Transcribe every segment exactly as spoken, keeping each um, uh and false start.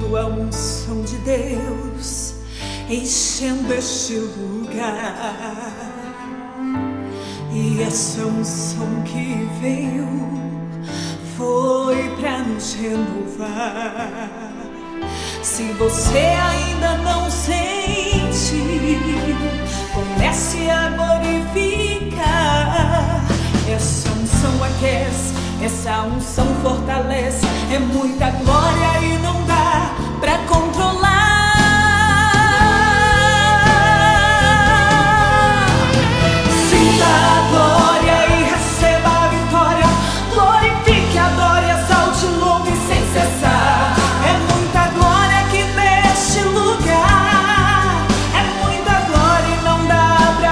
sinto a unção de Deus enchendo este lugar. E essa unção que veio foi pra nos renovar. Se você ainda não sente, comece a glorificar. Essa unção aquece, essa unção fortalece. É muita glória e não dá pra controlar. Sinta a glória e receba a vitória. Glorifique, adore, exalte, louve sem cessar. É muita glória aqui neste lugar. É muita glória e não dá pra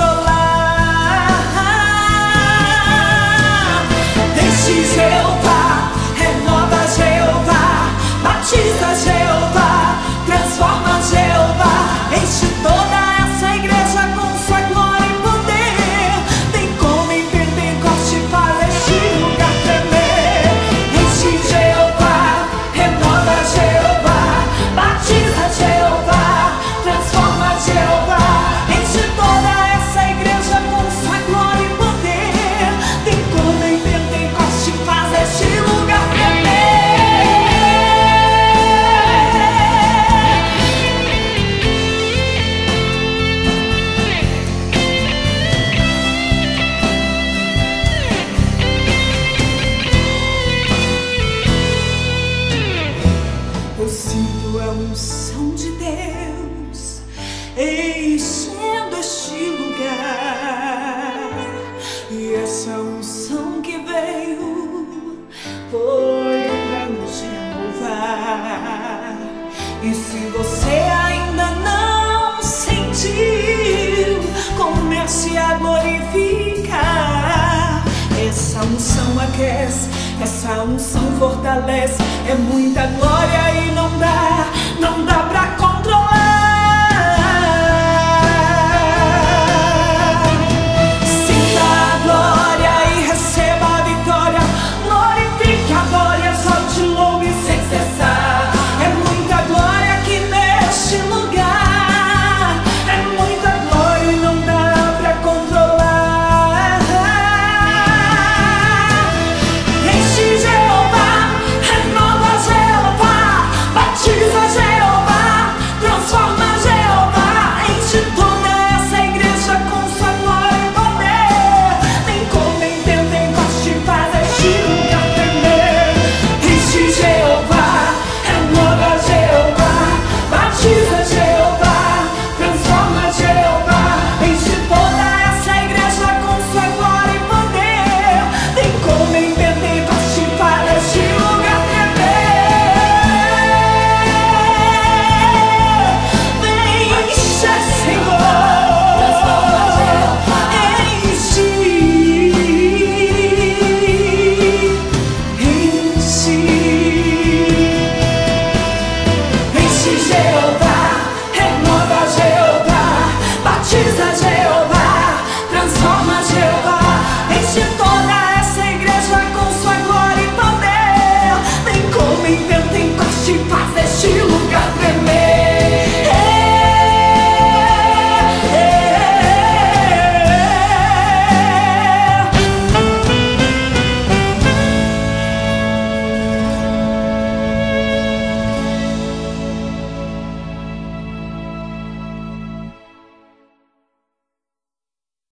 controlar. Deixe Jeová, renova Jeová, batiza Jeová, transforma Jeová. Enche toda essa igreja com sua glória e poder. Tem como em Pentecoste faz este lugar tremer. Enche Jeová, renova Jeová, batiza Jeová, transforma Jeová. Enche toda essa igreja com sua glória e poder. Tem como em Pentecoste faz este lugar tremer. Eu sinto a unção de Deus enchendo este lugar. E essa unção que veio foi pra nos renovar. E se você ainda não sentiu, comece a glorificar. Essa unção aquece, essa unção fortalece. É muita glória e não dá, não dá pra contar.